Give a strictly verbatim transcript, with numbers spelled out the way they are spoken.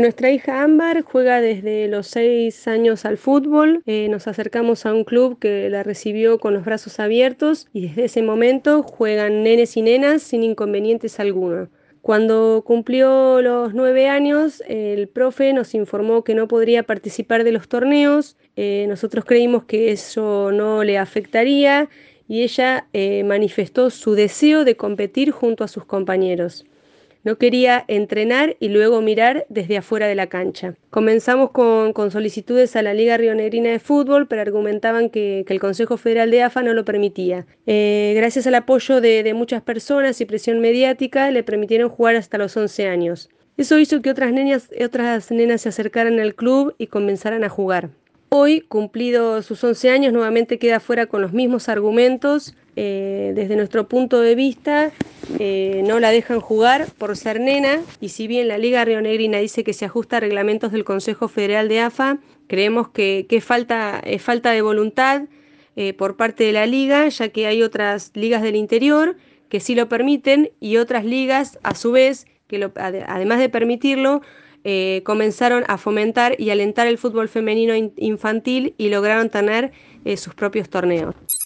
Nuestra hija Ámbar juega desde los seis años al fútbol. Eh, nos acercamos a un club que la recibió con los brazos abiertos y desde ese momento juegan nenes y nenas sin inconvenientes alguno. Cuando cumplió los nueve años, el profe nos informó que no podría participar de los torneos. Eh, nosotros creímos que eso no le afectaría y ella eh, manifestó su deseo de competir junto a sus compañeros. No quería entrenar y luego mirar desde afuera de la cancha. Comenzamos con, con solicitudes a la Liga Rionegrina de Fútbol, pero argumentaban que, que el Consejo Federal de A F A no lo permitía. Eh, gracias al apoyo de, de muchas personas y presión mediática, le permitieron jugar hasta los once años. Eso hizo que otras, nenas, otras nenas se acercaran al club y comenzaran a jugar. Hoy, cumplidos sus once años, nuevamente queda fuera con los mismos argumentos. Eh, desde nuestro punto de vista, eh, no la dejan jugar por ser nena, y si bien la Liga Rionegrina dice que se ajusta a reglamentos del Consejo Federal de A F A, creemos que, que falta, es falta de voluntad eh, por parte de la Liga, ya que hay otras ligas del interior que sí lo permiten y otras ligas, a su vez, que lo, además de permitirlo, Eh, comenzaron a fomentar y alentar el fútbol femenino infantil y lograron tener eh, sus propios torneos.